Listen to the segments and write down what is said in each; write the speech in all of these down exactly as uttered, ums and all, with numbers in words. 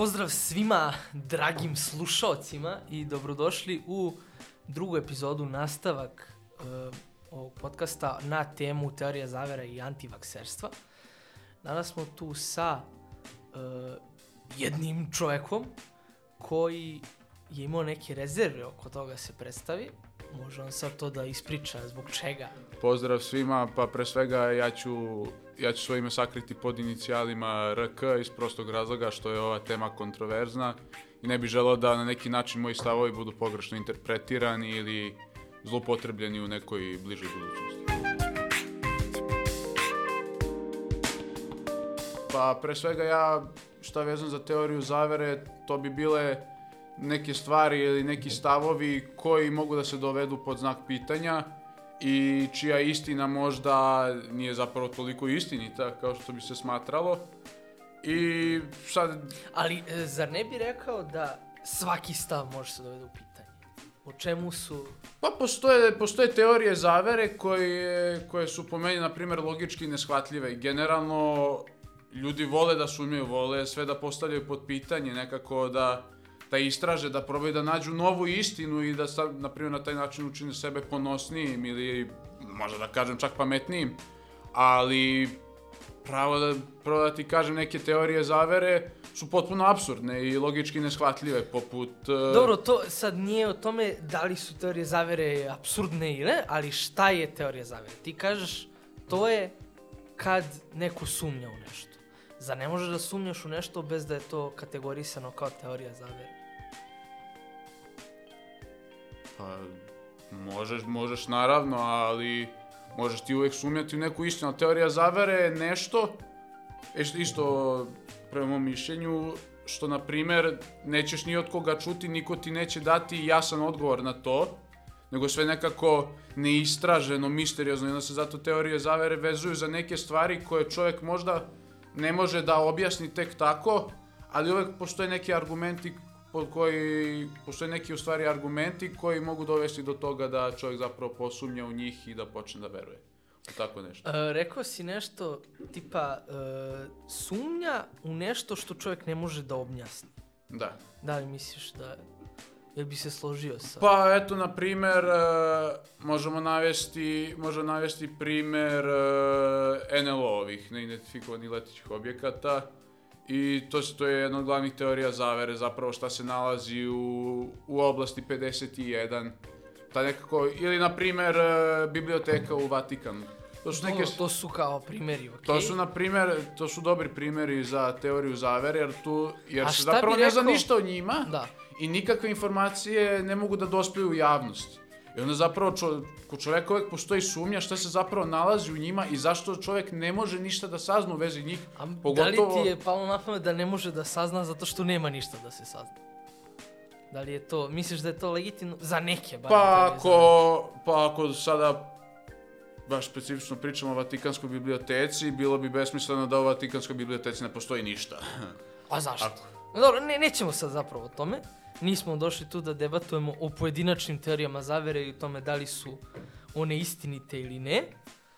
Pozdrav svima dragim slušaocima i dobrodošli u drugu epizodu, nastavak uh, ovog podcasta na temu teorija zavera i antivakserstva. Danas smo tu sa uh, jednim čovjekom koji je imao neke rezerve oko toga se predstavi. Može on sad to da ispriča zbog čega. Pozdrav svima, pa pre svega ja ću, ja ću svoje ime sakriti pod inicijalima R K iz prostog razloga što je ova tema kontroverzna i ne bih želeo da na neki način moji stavovi budu pogrešno interpretirani ili zloupotrebljeni u nekoj bližoj budućnosti. Pa pre svega ja, šta vezam za teoriju zavere, to bi bile neke stvari ili neki stavovi koji mogu da se dovedu pod znak pitanja i čija istina možda nije zapravo toliko istinita kao što bi se smatralo. I sad... Ali zar ne bi rekao da svaki stav može se dovede u pitanje? O čemu su... Pa postoje, postoje teorije zavere koje, koje su po meni, na primjer, logički neshvatljive i generalno ljudi vole da sumnjaju, vole sve da postavljaju pod pitanje, nekako da... da istraže, da probaju da nađu novu istinu i da, na primjer, na taj način učine sebe ponosnijim ili, možda da kažem, čak pametnijim. Ali, pravo da, pravo da ti kažem, neke teorije zavere su potpuno apsurdne i logički neshvatljive, poput... Uh... Dobro, to sad nije o tome da li su teorije zavere apsurdne ili ne, ali šta je teorija zavere? Ti kažeš, to je kad neko sumnja u nešto. Zar ne možeš da sumnjaš u nešto bez da je to kategorisano kao teorija zavere? Pa, možeš, možeš naravno, ali možeš ti uvijek sumnjati u neku istinu. Ali teorija zavere je nešto, isto prema mom mišljenju, što, na primjer, nećeš ni od koga čuti, niko ti neće dati jasan odgovor na to, nego sve nekako neistraženo, misteriozno. I onda se zato teorije zavere vezuju za neke stvari koje čovjek možda ne može da objasni tek tako, ali uvijek postoje neki argumenti koji, postoje neki u stvari argumenti koji mogu dovesti do toga da čovjek zapravo posumnja u njih i da počne da veruje. Tako nešto. E, rekao si nešto tipa e, sumnja u nešto što čovjek ne može da objasni. Da. Da li misliš da... Jel bi se složio sa... Pa eto, na primjer, možemo navesti, možemo navesti primjer N L O-ovih, neidentifikovanih letećih objekata. I to, to je jedna od glavnih teorija zavere, zapravo šta se nalazi u, u oblasti pedeset jedan. Ta nekako, ili na primjer biblioteka u Vatikanu. To su, neke, to su kao primjeri, okej? Okay. To su, na primjer, to su dobri primjeri za teoriju zavere, jer, tu, jer se zapravo ne zna ništa o njima. Da. I nikakve informacije ne mogu da dospiju u javnost. I onda zapravo čo, kod čovjeka uvijek postoji sumnja šta se zapravo nalazi u njima i zašto čovjek ne može ništa da sazna u vezi njih. A pogotovo... da li ti je palo na pamet da ne može da sazna zato što nema ništa da se sazna? Da li je to, misliš da je to legitimno za neke? Pa ako, pa ako sada baš specifično pričamo o Vatikanskoj biblioteci, bilo bi besmisleno da u Vatikanskoj biblioteci ne postoji ništa. A zašto? Ako... Dobro, ne, nećemo sad zapravo o tome. Nismo došli tu da debatujemo o pojedinačnim teorijama zavere i o tome da li su one istinite ili ne. E,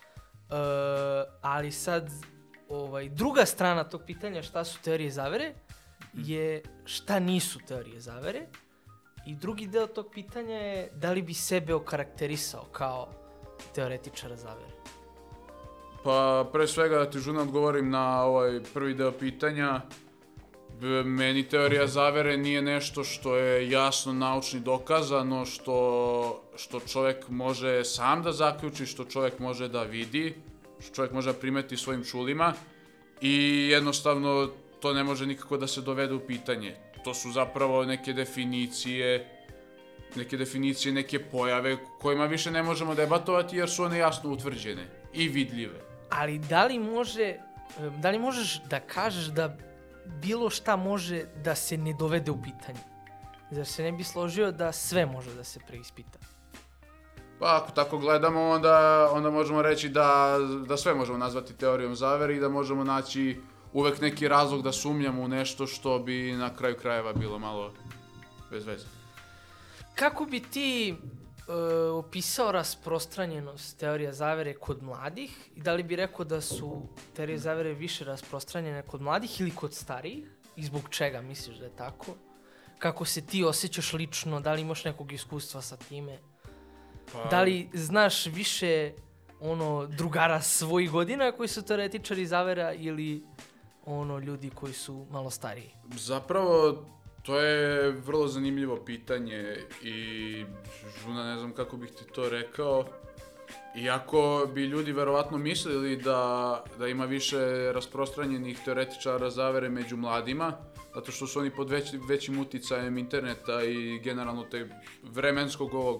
ali sad, ovaj, druga strana tog pitanja šta su teorije zavere je šta nisu teorije zavere. I drugi deo tog pitanja je da li bi sebe okarakterisao kao teoretičara zavere. Pa pre svega da ti žurno odgovorim na ovaj prvi deo pitanja. Meni teorija zavere nije nešto što je jasno naučno dokazano, što, što čovjek može sam da zaključi, što čovjek može da vidi, što čovjek može da primeti svojim čulima i jednostavno to ne može nikako da se dovede u pitanje. To su zapravo neke definicije, neke definicije, neke pojave kojima više ne možemo debatovati jer su one jasno utvrđene i vidljive. Ali da li može, da li možeš da kažeš da bilo šta može da se ne dovede u pitanje? Zar se ne bi složio da sve može da se preispita? Pa ako tako gledamo, onda, onda možemo reći da, da sve možemo nazvati teorijom zavere i da možemo naći uvek neki razlog da sumnjamo u nešto što bi na kraju krajeva bilo malo bez veze. Kako bi ti e, opisao rasprostranjenost teorija zavere kod mladih i da li bi rekao da su teorije zavere više rasprostranjene kod mladih ili kod starijih? i zbog čega misliš da je tako? Kako se ti osjećaš lično, da li imaš nekog iskustva sa time? Pa... Da li znaš više ono drugara svojih godina koji su teoretičari zavera ili ono ljudi koji su malo stariji? Zapravo, to je vrlo zanimljivo pitanje i žuna, ne znam kako bih ti to rekao. Iako bi ljudi verovatno mislili da, da ima više rasprostranjenih teoretičara zavere među mladima, zato što su oni pod već, većim uticajem interneta i generalno te vremenskog ovog,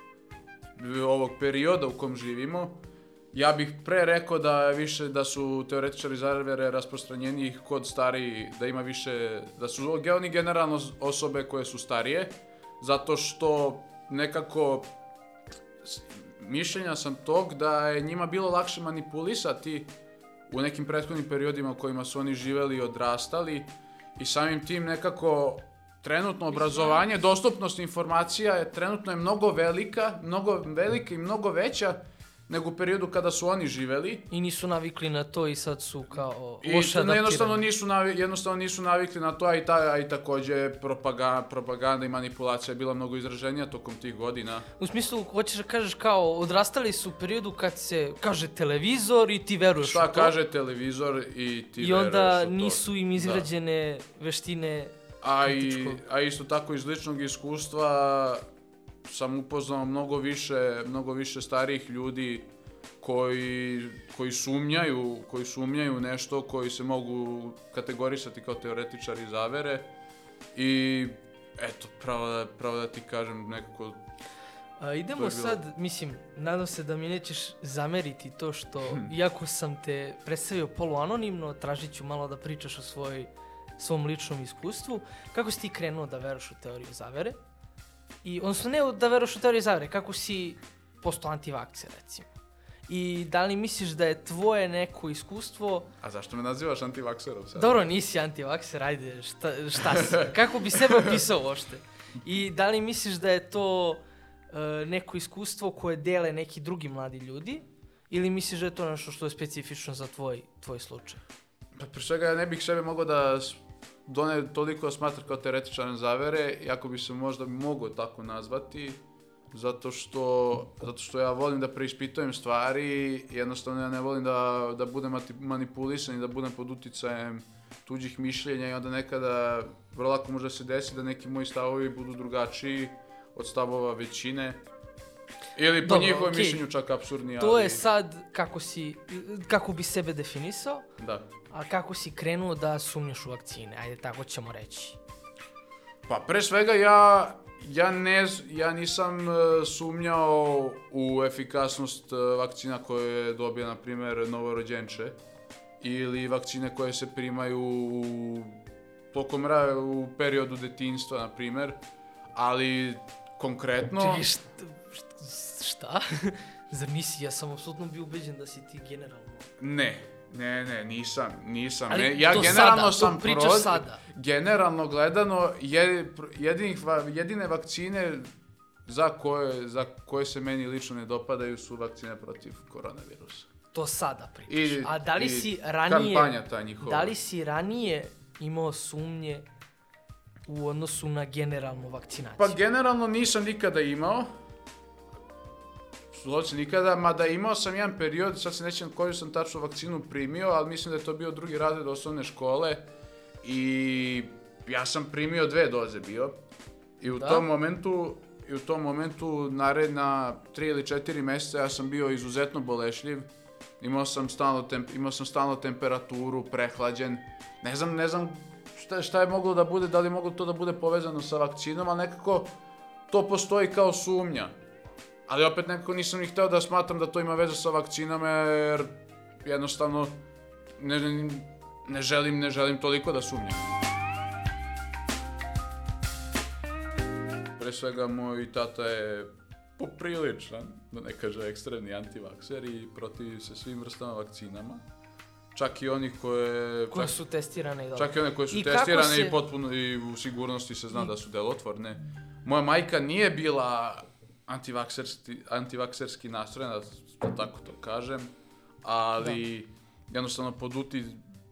ovog perioda u kom živimo. Ja bih pre rekao da više da su teoretičari zavere rasprostranjeniji kod stariji, da ima više, da su oni generalno osobe koje su starije, zato što nekako mišljenja sam tog da je njima bilo lakše manipulisati u nekim prethodnim periodima u kojima su oni živeli i odrastali i samim tim nekako trenutno obrazovanje, dostupnost informacija je trenutno je mnogo velika, mnogo velika i mnogo veća nego u periodu kada su oni živeli. I nisu navikli na to i sad su kao I loše adaptirani. Jednostavno nisu, navi, jednostavno nisu navikli na to, a i, ta, a i također propaganda, propaganda i manipulacija je bila mnogo izraženija tokom tih godina. U smislu, hoćeš da kažeš kao odrastali su u periodu kad se kaže televizor i ti veruješ Šta u to. Šta kaže televizor i ti I veruješ u to. I onda nisu im izgrađene da. veštine a, i, a isto tako iz ličnog iskustva sam upoznao mnogo više, mnogo više starijih ljudi koji, koji sumnjaju, koji sumnjaju nešto, koji se mogu kategorisati kao teoretičari zavere i eto, pravo da, pravo da ti kažem nekako. A, idemo sad, mislim, nadam se da mi nećeš zameriti to što, iako sam te predstavio poluanonimno, tražit ću malo da pričaš o svoj, svom ličnom iskustvu. Kako si ti krenuo da veruješ u teoriju zavere? I, odnosno, ne da veruješ u teoriju zavere, kako si postao antivakser, recimo? I da li misliš da je tvoje neko iskustvo... A zašto me nazivaš antivakserom sad? Dobro, nisi antivakser, ajde, šta, šta si? Kako bi sebe opisao uopšte? I da li misliš da je to uh, neko iskustvo koje dele neki drugi mladi ljudi? Ili misliš da je to nešto što je specifično za tvoj, tvoj slučaj? Pa pre svega ja ne bih sebe mogao da done toliko smatra kao teoretičarem zavere, iako bi se možda mogao tako nazvati. Zato što, zato što ja volim da preispitujem stvari, jednostavno ja ne volim da, da budem manipulisan i da budem pod uticajem tuđih mišljenja i onda nekada vrlo lako može se desiti da neki moji stavovi budu drugačiji od stavova većine. Ili po njihovom okay. mišljenju čak apsurdni. To ali... je sad kako si, kako bi sebe definisao, da. A kako si krenuo da sumnjaš u vakcine, ajde tako ćemo reći. Pa pre svega ja... Ja, ne, ja nisam uh, sumnjao u efikasnost uh, vakcina koje dobije, na primjer, novorođenče ili vakcine koje se primaju u, tokom, u periodu detinjstva, na primjer, ali konkretno... Čekaj, šta? šta? Zar nisi? Ja sam apsolutno bio ubeđen da si ti generalno... Ne. Ne, ne, nisam, nisam. Ali ne, ja do generalno sada, sam to pričaš proz... sada. Generalno gledano, jedinih, jedine vakcine za koje, za koje se meni lično ne dopadaju su vakcine protiv koronavirusa. To sada pričaš. I, A da li i si ranije, kampanja ta njihova. Da li si ranije imao sumnje u odnosu na generalnu vakcinaciju? Pa generalno nisam nikada imao. Slučaj nikada, mada imao sam jedan period, sad se nećem koju sam tačno vakcinu primio, ali mislim da je to bio drugi razred osnovne škole i ja sam primio dve doze bio i u da? tom momentu i u tom momentu naredna tri ili četiri mjeseca ja sam bio izuzetno bolešljiv, imao sam stalno temp, imao sam stalno temperaturu, prehlađen, ne znam, ne znam šta, šta je moglo da bude, da li je moglo to da bude povezano sa vakcinom, ali nekako to postoji kao sumnja. Ali opet nekako nisam ni hteo da smatram da to ima veze sa vakcinama, jer jednostavno ne, ne, želim, ne želim toliko da sumnjam. Pre svega, moj tata je popriličan, da ne kaže ekstremni antivakser i protivi se svim vrstama vakcinama. Čak i onih koje... Koje čak, su testirane. Da. Čak i one koje su I testirane se... i potpuno i u sigurnosti se zna I... da su delotvorne. Moja majka nije bila... Antivakserski, antivakserski nastrojena, da tako to kažem, ali da. jednostavno pod, uti,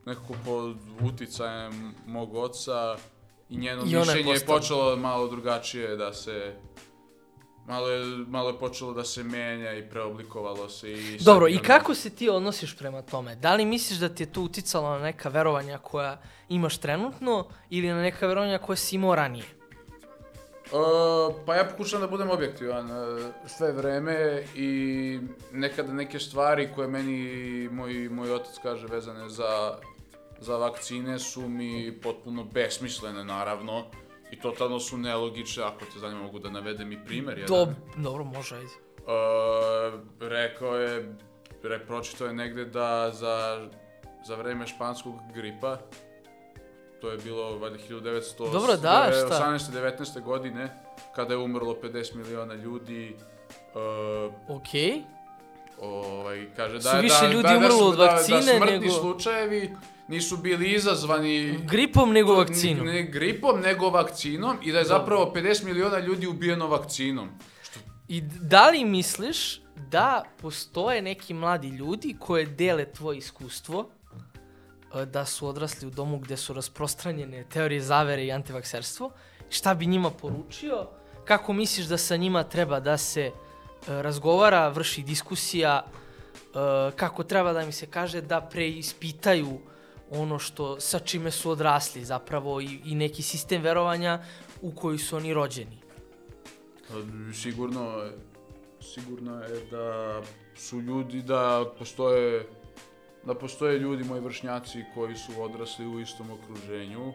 nekako pod uticajem mog oca i njeno I ona je mišljenje je postala. počelo malo drugačije da se... Malo je, malo je počelo da se menja i preoblikovalo se i... sad Dobro, i ono- kako se ti odnosiš prema tome? Da li misliš da ti je to uticalo na neka verovanja koja imaš trenutno ili na neka verovanja koja si imao ranije? Uh, pa ja pokušam da budem objektivan uh, sve vreme i nekada neke stvari koje meni moj, moj otac kaže vezane za, za vakcine su mi potpuno besmislene, naravno. I totalno su nelogične, ako te zanima mogu da navedem i primjer jedan. Dob, dobro, može, ajde. Uh, rekao je, re, pročitao je negde da za, za vreme španskog gripa, to je bilo valjda hiljadu devetsto osamnaeste devetnaeste godine, kada je umrlo pedeset miliona ljudi. Uh, Okej. Okay. Ovaj, kaže Su da, više da, ljudi da, da, umrlo su- od da, vakcine da smrtni nego- slučajevi nisu bili izazvani Gripom nego vakcinom. Ne gripom, nego vakcinom i da je zapravo pedeset miliona ljudi ubijeno vakcinom. I da li misliš da postoje neki mladi ljudi koje dele tvoje iskustvo, e, da su odrasli u domu gde su rasprostranjene teorije zavere i antivakserstvo? Šta bi njima poručio? Kako misliš da sa njima treba da se e, razgovara, vrši diskusija? E, kako treba da mi se kaže da preispitaju ono što, sa čime su odrasli zapravo i, i neki sistem verovanja u koji su oni rođeni? Sigurno, sigurno je da su ljudi, da postoje, da postoje ljudi, moji vršnjaci koji su odrasli u istom okruženju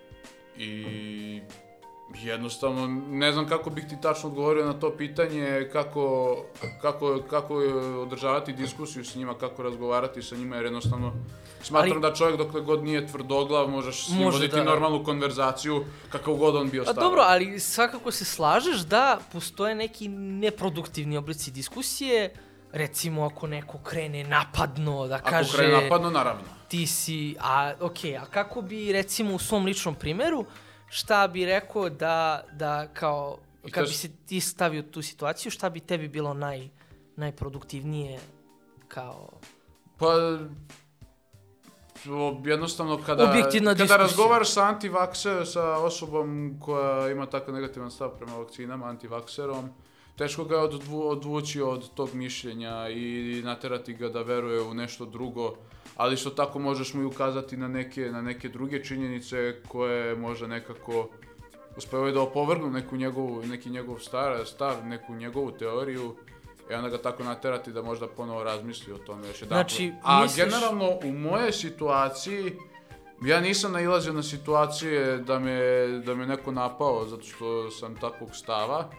i jednostavno ne znam kako bih ti tačno odgovorio na to pitanje, kako, kako, kako održavati diskusiju s njima, kako razgovarati sa njima, jer jednostavno smatram Ali- da čovjek dokle god nije tvrdoglav možeš s njim Može voditi da- normalnu konverzaciju kakav god on bio A stav. dobro, ali svakako se slažeš da postoje neki neproduktivni oblici diskusije, recimo ako neko krene napadno, da Ako kaže krene napadno, naravno. ti si, a okej, a kako bi recimo u svom ličnom primjeru, šta bi rekao da, da kao, I kad to bi s- se ti stavio u tu situaciju, šta bi tebi bilo naj, najproduktivnije kao... Pa, o, jednostavno kada, Objektivna kada diskusija. razgovaraš sa antivakser, sa osobom koja ima tako negativan stav prema vakcinama, antivakserom, teško ga je odvu, odvući od tog mišljenja i naterati ga da veruje u nešto drugo, ali isto tako možeš mu i ukazati na neke, na neke druge činjenice koje možda nekako uspevaju da opovrgnu neku njegovu, neki njegov star, stav, neku njegovu teoriju i onda ga tako naterati da možda ponovo razmisli o tome još jedan Znači, A misliš- generalno u mojoj situaciji ja nisam nailazio na situacije da me, da me neko napao zato što sam takvog stava.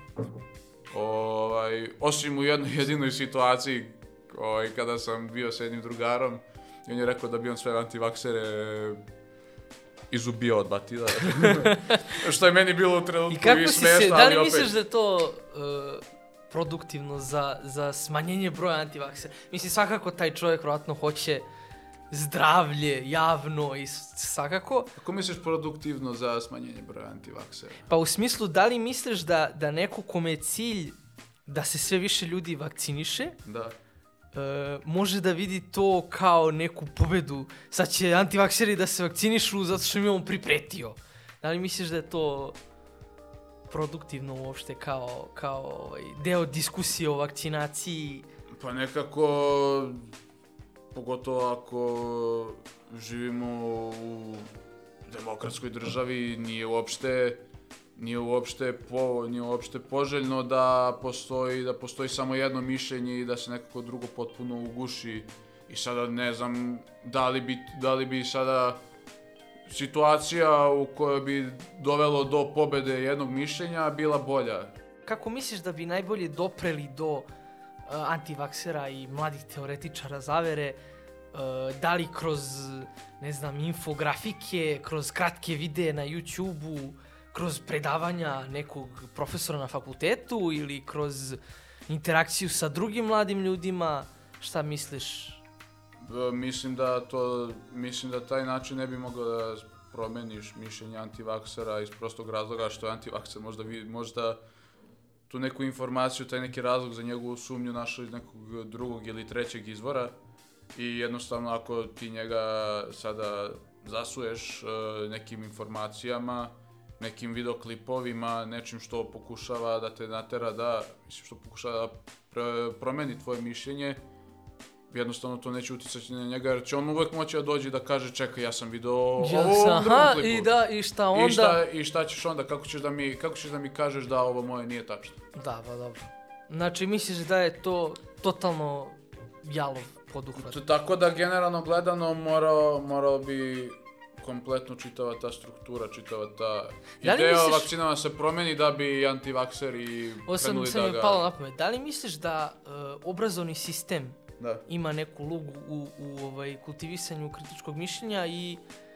Ovaj, osim u jednoj jedinoj situaciji ovaj, kada sam bio sa jednim drugarom i on je rekao da bi on sve antivaksere izubio od batila. Što je meni bilo u trenutku I i, kako si smešno, se, da ali li opet. misliš da je to uh, produktivno za, za smanjenje broja antivaksera? Mislim, svakako taj čovjek vjerojatno hoće zdravlje, javno i s- svakako. Kako misliš produktivno za smanjenje broja antivaksera? Pa u smislu, da li misliš da, da neko kome je cilj da se sve više ljudi vakciniše, Da. e, može da vidi to kao neku pobedu? Sad će antivakseri da se vakcinišu zato što im je on pripretio. Da li misliš da je to produktivno uopšte kao, kao ovaj, deo diskusije o vakcinaciji? Pa nekako, pogotovo ako živimo u demokratskoj državi, nije uopšte, nije uopšte, po, nije uopšte poželjno da postoji, da postoji samo jedno mišljenje i da se nekako drugo potpuno uguši. I sada ne znam da li bi, da li bi sada situacija u kojoj bi dovelo do pobede jednog mišljenja bila bolja. Kako misliš da bi najbolje dopreli do uh, antivaksera i mladih teoretičara zavere, uh, da li kroz, ne znam, infografike, kroz kratke videe na YouTube-u, kroz predavanja nekog profesora na fakultetu ili kroz interakciju sa drugim mladim ljudima? Šta misliš? E, Mislim da to, mislim da taj način ne bi mogao da promeniš mišljenje antivaksera iz prostog razloga što je antivakser možda, vi, možda tu neku informaciju, taj neki razlog za njegovu sumnju našao iz nekog drugog ili trećeg izvora i jednostavno ako ti njega sada zasuješ uh, nekim informacijama, nekim videoklipovima, nečim što pokušava da te natera da, mislim što pokušava da pre, promeni tvoje mišljenje, jednostavno to neće uticati na njega, jer će on uvek moći da dođe da kaže čekaj, ja sam video Ja ovo sam, u ovom drugom aha, klipu. i da, i šta onda? I šta, I šta ćeš onda, kako ćeš da mi, kako ćeš da mi kažeš da ovo moje nije tačno? Da, pa dobro. Znači, misliš da je to totalno jalov poduhvat? T- Tako da, generalno gledano, morao, morao bi kompletno čitava ta struktura, čitava ta Da li ideja o misliš- vakcinama se promeni da bi antivakseri Ovo sam, krenuli sam da mi ga... palo na pamet. Da li misliš da uh, obrazovni sistem Da. ima neku ulogu u, u ovaj, kultivisanju kritičkog mišljenja i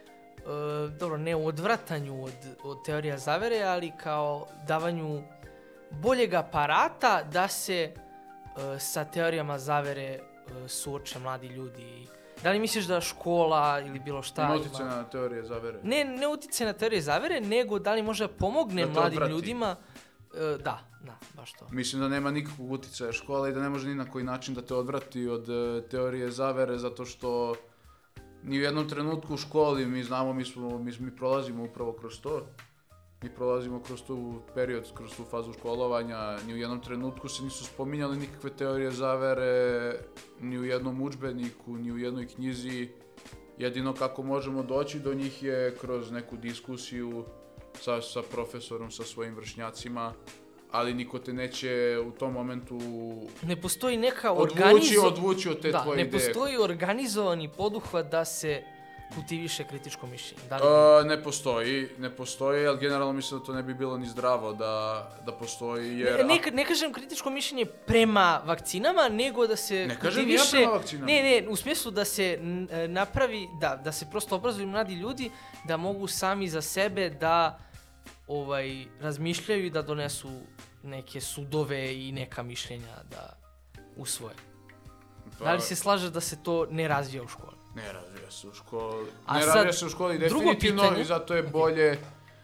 uh, dobro, ne u odvratanju od, od teorija zavere, ali kao davanju boljeg aparata da se uh, sa teorijama zavere uh, suoče mladi ljudi? Da li misliš da škola ili bilo šta Ima ima... utjecaj na teorije zavere. Ne, ne utjecaj na teorije zavere, nego da li može pomogne Da te mladim odvrati. ljudima. E, da, da, baš to. Mislim da nema nikakvog utjecaja škola i da ne može ni na koji način da te odvrati od e, teorije zavere, zato što ni u jednom trenutku u školi mi znamo, mi, smo, mi, mi prolazimo upravo kroz to. Mi prolazimo kroz tu period, kroz tu fazu školovanja, ni u jednom trenutku se nisu spominjali nikakve teorije zavere, ni u jednom udžbeniku, ni u jednoj knjizi. Jedino kako možemo doći do njih je kroz neku diskusiju sa, sa profesorom, sa svojim vršnjacima, ali niko te neće u tom momentu Ne postoji neka odvući, organizo... odvući od te da, tvoje ne ideje. postoji organizovani poduhvat da se kultiviše kritičko mišljenje. Da li... Uh, ne postoji, ne postoji, ali generalno mislim da to ne bi bilo ni zdravo da, da postoji, jer... Ne, ne, ne kažem kritičko mišljenje prema vakcinama, nego da se Ne kažem ni ja kultiviše... prema vakcinama. Ne, ne, u smislu da se n, e, napravi, da, da se prosto obrazuju mladi ljudi da mogu sami za sebe da ovaj, razmišljaju i da donesu neke sudove i neka mišljenja da usvoje. Pa, Da li se slažeš da se to ne razvija u školi? Ne razvija se u školi, A ne sad, razvija se u školi drugo definitivno pitanje- i zato je bolje,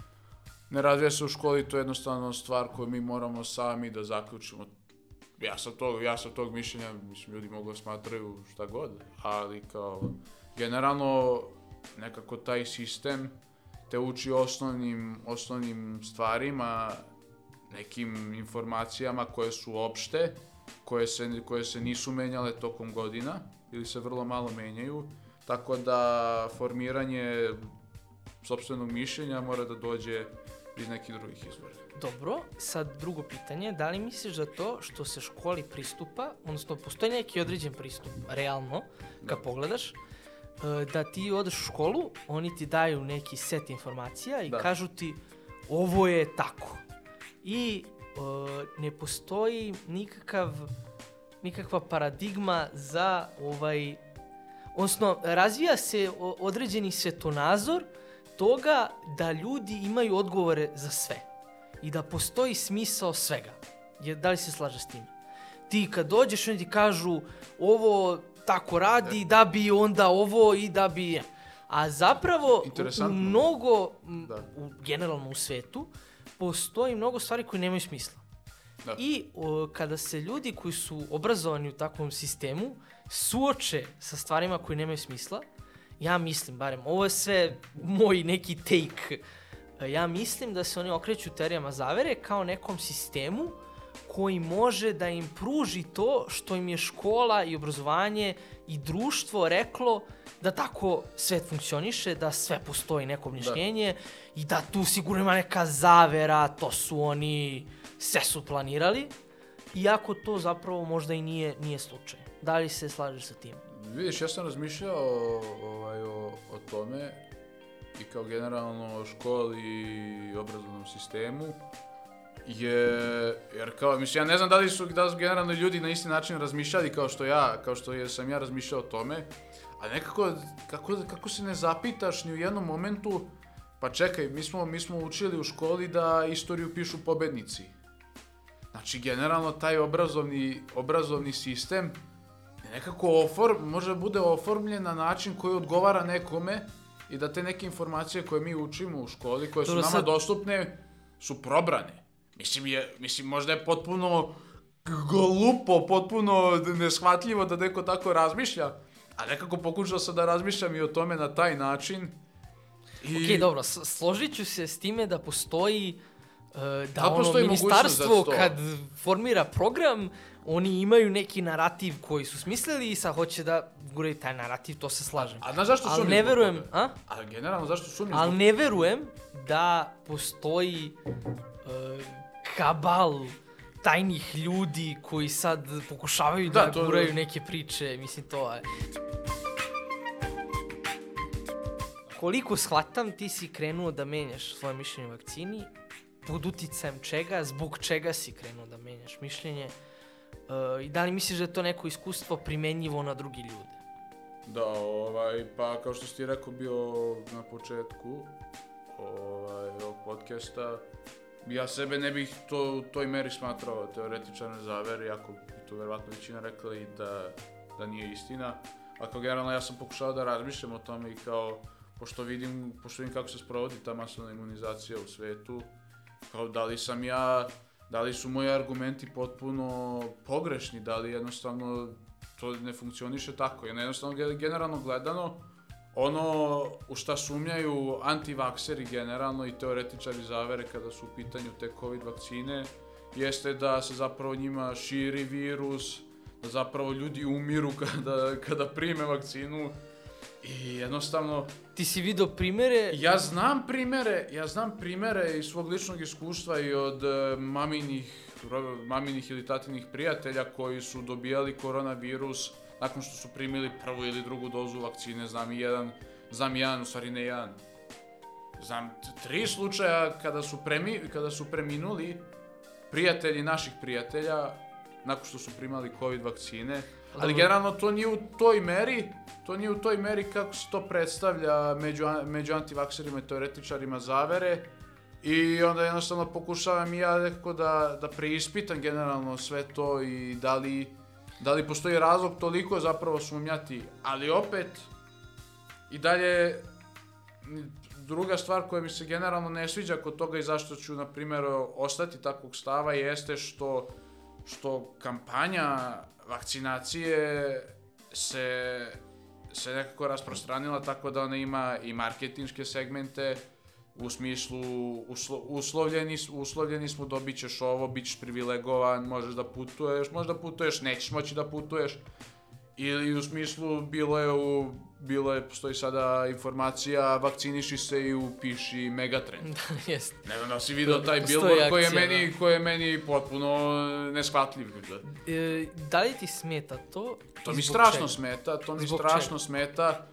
ne razvija se u školi, to je jednostavno stvar koju mi moramo sami da zaključimo. Ja sam tog, ja sam tog mišljenja, mislim, ljudi mogu da smatraju šta god, ali kao, generalno, nekako taj sistem te uči osnovnim, osnovnim stvarima, nekim informacijama koje su opšte, koje se, koje se nisu menjale tokom godina ili se vrlo malo menjaju, tako da formiranje sopstvenog mišljenja mora da dođe iz nekih drugih izvora. Dobro, sad drugo pitanje, da li misliš da to što se školi pristupa, odnosno postoji neki određen pristup, realno, kad Da. pogledaš, e, da ti odeš u školu, oni ti daju neki set informacija i Da. kažu ti ovo je tako. I e, ne postoji nikakav, nikakva paradigma za ovaj, odnosno razvija se o- određeni svetonazor toga da ljudi imaju odgovore za sve i da postoji smisao svega. Je, da li se slažeš s tim? Ti kad dođeš, oni ti kažu ovo tako radi, da bi onda ovo i da bi... A zapravo u, u Interesantno. mnogo, m, Da. u, generalno u svetu, postoji mnogo stvari koje nemaju smisla. Da. I o, kada se ljudi koji su obrazovani u takvom sistemu suoče sa stvarima koje nemaju smisla, ja mislim, barem, ovo je sve moj neki take, ja mislim da se oni okreću teorijama zavere kao nekom sistemu koji može da im pruži to što im je škola i obrazovanje i društvo reklo da tako svet funkcioniše, da sve postoji neko objašnjenje i da tu sigurno ima neka zavera, to su oni, sve su planirali, iako to zapravo možda i nije, nije slučaj. Da li se slažeš sa tim? Vidiš, ja sam razmišljao o, ovaj, o, o tome i kao generalno o školi i obrazovnom sistemu, je, jer kao, mislim, ja ne znam da li su, da li su generalno ljudi na isti način razmišljali kao što ja, kao što je, sam ja razmišljao o tome, a nekako, kako, kako se ne zapitaš ni u jednom momentu, pa čekaj, mi smo, mi smo učili u školi da istoriju pišu pobednici. Znači, generalno, taj obrazovni, obrazovni sistem nekako oform, može da bude oformljen na način koji odgovara nekome i da te neke informacije koje mi učimo u školi, koje su Dobro, nama sad- dostupne, su probrane. Mislim, je, mislim, možda je potpuno glupo, potpuno neshvatljivo da neko tako razmišlja, A nekako pokušao sam da razmišljam i o tome na taj način. I... Ok, dobro, složit ću se s time da postoji uh, da, da ono postoji ministarstvo kad formira program, oni imaju neki narativ koji su smislili i sad hoće da guraju taj narativ, to se slažem. A znaš zašto ali sumnjam ne verujem, a? A generalno zašto sumnjam? Ali ne verujem da postoji uh, kabal tajnih ljudi koji sad pokušavaju da, da to... guraju neke priče, mislim to je. Koliko shvatam, ti si krenuo da menjaš svoje mišljenje o vakcini, pod uticajem čega, zbog čega si krenuo da menjaš mišljenje uh, i da li misliš da je to neko iskustvo primenjivo na drugi ljude? Da, ovaj, pa kao što si ti rekao bio na početku ovaj, ovog podcasta, ja sebe ne bih to u toj meri smatrao teoretičarne zavere, iako bi to verovatno većina rekla i da, da nije istina. A kao generalno ja sam pokušao da razmišljam o tome i kao, pošto vidim, pošto vidim kako se sprovodi ta masovna imunizacija u svetu, kao da li sam ja, da li su moji argumenti potpuno pogrešni, da li jednostavno to ne funkcioniše tako. Jednostavno, generalno gledano, ono u šta sumnjaju antivakseri generalno i teoretičari zavere kada su u pitanju te COVID vakcine, jeste da se zapravo njima širi virus, da zapravo ljudi umiru kada, kada prime vakcinu i jednostavno... Ti si vidio primere? Ja znam primere, ja znam primere iz svog ličnog iskustva i od uh, maminih, maminih ili tatinih prijatelja koji su dobijali koronavirus nakon što su primili prvu ili drugu dozu vakcine. Znam i jedan, znam i jedan, u stvari ne jedan. Znam tri slučaja kada su, premi, kada su preminuli prijatelji naših prijatelja nakon što su primali COVID vakcine. Ali generalno to nije u toj meri, to nije u toj meri kako se to predstavlja među, među antivakserima i teoretičarima zavere. I onda jednostavno pokušavam i ja nekako da, da preispitam generalno sve to i da li, da li postoji razlog toliko zapravo sumnjati. Ali opet, i dalje, druga stvar koja mi se generalno ne sviđa kod toga i zašto ću, na primjer, ostati takvog stava jeste što, što kampanja vakcinacije se, se nekako rasprostranila tako da ona ima i marketinške segmente, u smislu uslo, uslovljeni, uslovljeni smo, dobit ćeš ovo, bit ćeš privilegovan, možeš da putuješ, možda putuješ, nećeš moći da putuješ. Ili u smislu, bilo je, u, bilo je, postoji sada informacija, vakciniši se i upiši Megatrend. Jest. Ne znam da si vidio taj billboard koji je meni, koji je meni potpuno neshvatljiv. E, da li ti smeta to? To mi strašno čega? smeta, to mi zbog strašno čega? smeta.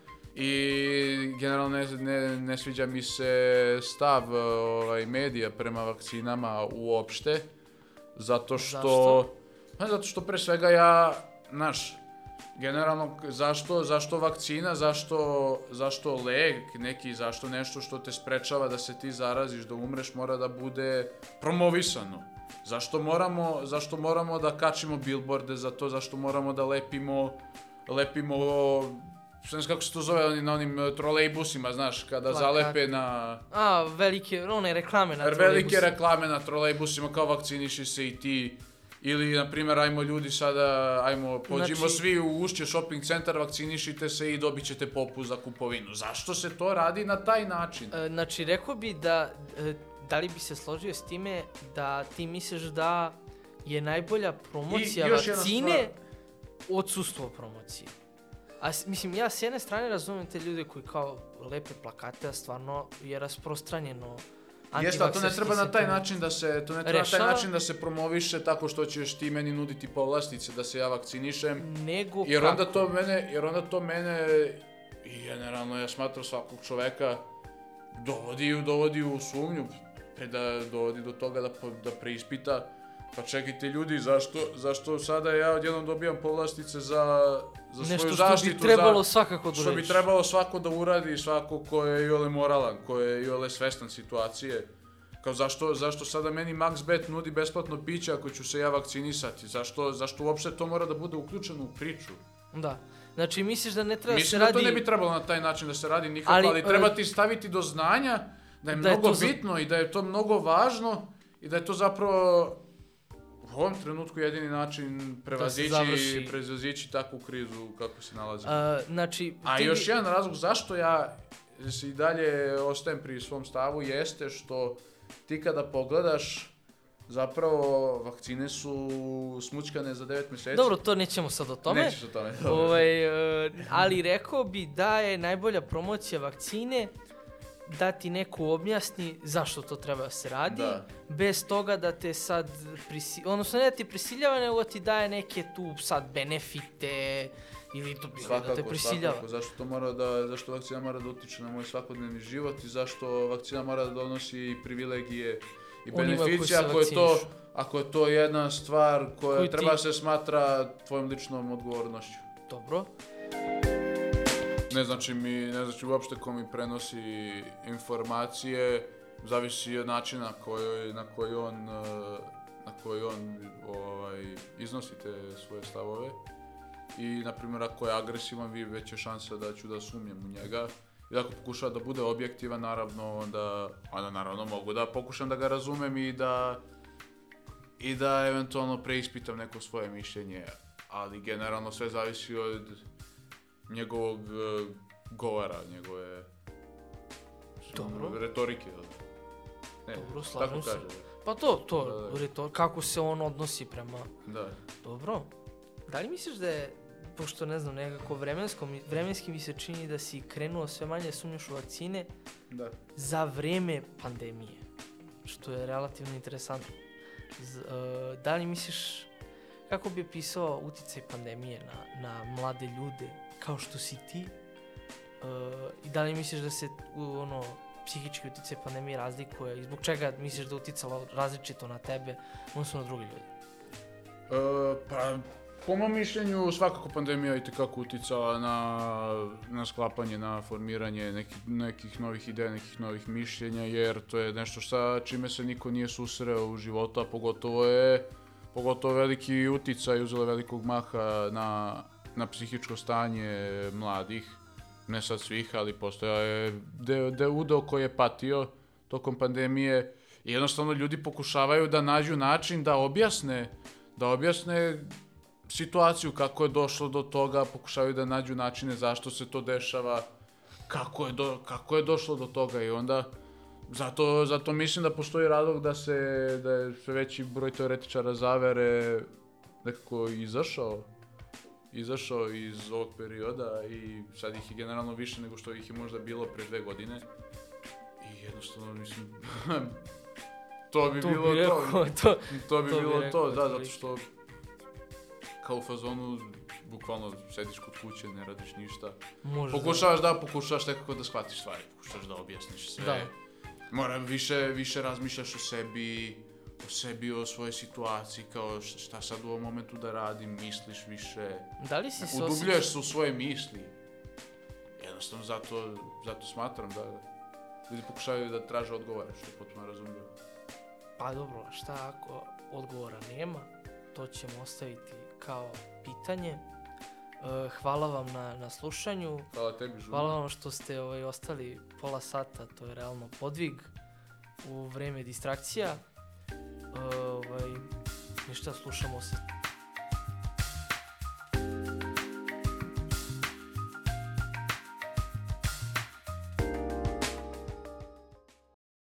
I generalno ne, ne, ne sviđa mi se stav ovaj, medija prema vakcinama uopšte. Zato što... Zašto? Pa, zato što pre svega ja, znaš, generalno, zašto, zašto vakcina, zašto, zašto lek, neki, zašto nešto što te sprečava da se ti zaraziš, da umreš, mora da bude promovisano. Zašto moramo, zašto moramo da kačimo billboarde za to, zašto moramo da lepimo, lepimo, znaš kako se to zove na onim trolejbusima, znaš, kada Plaka. zalepe na... A, velike, one reklame na trolejbusima. Velike reklame na trolejbusima, kao vakciniši se i ti. Ili, na primjer, ajmo ljudi sada, ajmo, pođimo znači... svi u ušće shopping centar, vakcinišite se i dobit ćete popust za kupovinu. Zašto se to radi na taj način? E, znači, rekao bi da, da li bi se složio s time da ti misliš da je najbolja promocija I, vakcine odsustvo promocije? A mislim, ja s jedne strane razumijem te ljude koji kao lepe plakate, a stvarno je rasprostranjeno. Jeste, a to ne treba na taj način da se, to ne treba Rešava, na taj način da se promoviše tako što ćeš ti meni nuditi povlastice da se ja vakcinišem. Nego jer kako? onda to mene, jer onda to mene i generalno ja smatram svakog čoveka dovodi, dovodi u sumnju, pre da dovodi do toga da, da preispita. Pa čekajte ljudi, zašto, zašto sada ja odjednom dobijam povlastice za, za svoju zaštitu? Nešto što bi trebalo za, svakako da Što bi trebalo svako da uradi, svako ko je iole moralan, ko je iole svestan situacije. Kao zašto, zašto sada meni MaxBet nudi besplatno piće ako ću se ja vakcinisati? Zašto, zašto uopšte to mora da bude uključeno u priču? Da. Znači misliš da ne treba da se Mislim radi... Mislim da to ne bi trebalo na taj način da se radi nikako, ali, ali treba ti staviti do znanja da je da mnogo je bitno za... i da je to mnogo važno i da je to zapravo... u ovom trenutku jedini način prevazići, prevazići takvu krizu kako se nalazi. A, znači, A ti... još jedan razlog zašto ja i dalje ostajem pri svom stavu jeste što ti kada pogledaš, zapravo vakcine su smućkane za devet mjeseci. Dobro, to nećemo sad o tome. Nećeš o tome. Ovaj, uh, ali rekao bi da je najbolja promocija vakcine da ti neko objasni zašto to treba da se radi, da. Bez toga da te sad prisi... odnosno ne da ti prisiljava, nego ti daje neke tu sad benefite ili to bi da te prisiljava. Svakako, zašto to mora da, zašto vakcina mora da utiče na moj svakodnevni život i zašto vakcina mora da donosi privilegije i beneficije, ako je to, ako je to jedna stvar koja Koji treba ti... se smatra tvojom ličnom odgovornošću. Dobro. Ne znači mi, ne znači uopšte ko mi prenosi informacije, zavisi od načina koji, na koji on, na koji on ovaj, iznosi te svoje stavove. I, na primjer, ako je agresivan, vi veće šanse da ću da sumnjem u njega. I ako pokušava da bude objektivan, naravno, onda, onda naravno mogu da pokušam da ga razumem i da, i da eventualno preispitam neko svoje mišljenje. Ali generalno sve zavisi od njegovog uh, govora, njegove Dobro. retorike. Ne, Dobro, slažem se. Kaže, pa to, to, da, da. Retor, kako se on odnosi prema... Da. Dobro. Da li misliš da je, pošto ne znam, nekako vremenskom, vremenski mi se čini da si krenuo sve manje sumnjaš u vakcine da. za vreme pandemije, što je relativno interesantno. Z, uh, da li misliš, kako bi opisao uticaj pandemije na, na mlade ljude kao što si ti, uh, i da li misliš da se u, ono, psihički uticaj pandemije razlikuje i zbog čega misliš da je uticalo različito na tebe odnosno na drugi ljudi? Uh, pa, po mom mišljenju, svakako pandemija je itekako uticala na, na sklapanje, na formiranje nekih, nekih novih ideja, nekih novih mišljenja, jer to je nešto sa čime se niko nije susreo u životu, a pogotovo je pogotovo veliki uticaj uzelo velikog maha na, na psihičko stanje mladih, ne sad svih, ali postoja je deo, deo udeo koji je patio tokom pandemije i jednostavno ljudi pokušavaju da nađu način da objasne, da objasne situaciju, kako je došlo do toga, pokušavaju da nađu načine zašto se to dešava, kako je, do, kako je došlo do toga i onda zato, zato mislim da postoji razlog da se, da je sve veći broj teoretičara zavere nekako izašao, izašao iz ovog perioda i sad ih je generalno više nego što ih je možda bilo pre dve godine i jednostavno mislim, to bi to bilo bi to, rekao, to, to bi to bilo bi rekao, to, da, zato što kao u fazonu, bukvalno sediš kod kuće, ne radiš ništa. Možda. Pokušavaš da, pokušavaš nekako da shvatiš stvari, pokušavaš da objasniš sve. Da. Mora više, više razmišljaš o sebi, o sebi, o svojoj situaciji, kao šta sad u ovom momentu da radim, misliš više. Da li si se udubljuješ se u svoje misli. Jednostavno zato, zato smatram da ljudi pokušavaju da traže odgovore, što je potpuno razumljivo. Pa dobro, šta ako odgovora nema, to ćemo ostaviti kao pitanje. Uh, hvala vam na, na slušanju. Hvala tebi, Žuna. Hvala vam što ste ovaj, ostali pola sata, to je realno podvig u vreme distrakcija. Uh, ovaj, ništa, slušamo se